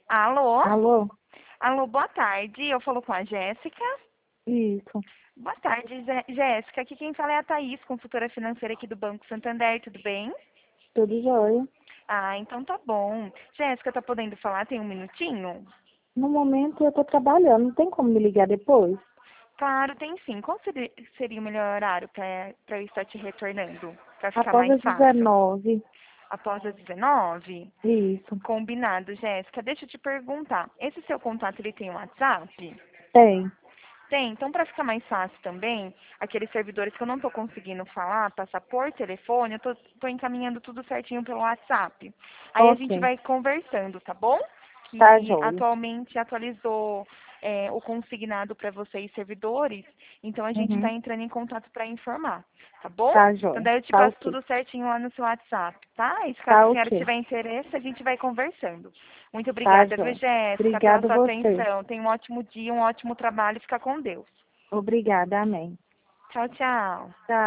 Alô? Alô? Alô, boa tarde. Eu falo com a Jéssica. Isso. Boa tarde, Jéssica. Aqui quem fala é a Thaís, consultora financeira aqui do Banco Santander. Tudo bem? Tudo jóia. Ah, então tá bom. Jéssica, tá podendo falar? Tem um minutinho? No momento eu tô trabalhando, não tem como me ligar depois? Claro, tem sim. Qual seria o melhor horário para eu estar te retornando? Para ficar Após mais as fácil? 19. Após as 19? Isso. Combinado, Jéssica. Deixa eu te perguntar. Esse seu contato, ele tem WhatsApp? Tem. Tem, então para ficar mais fácil também, aqueles servidores que eu não estou conseguindo falar, passar por telefone, eu tô encaminhando tudo certinho pelo WhatsApp. Aí a gente Ok. vai conversando, tá bom? Tá Que jóia. atualmente atualizou o consignado para vocês servidores, então a gente está Uhum. entrando em contato para informar, tá bom? Tá Então jóia. daí eu te Tá passo ok. tudo certinho lá no seu WhatsApp, tá? E se caso a Tá senhora ok. tiver interesse, a gente vai conversando. Muito Tá obrigada, viu, jóia. Jéssica, pela Obrigado sua você. atenção. Tenha um ótimo dia, um ótimo trabalho e fica com Deus. Obrigada. Amém. Tchau, tchau. Tchau.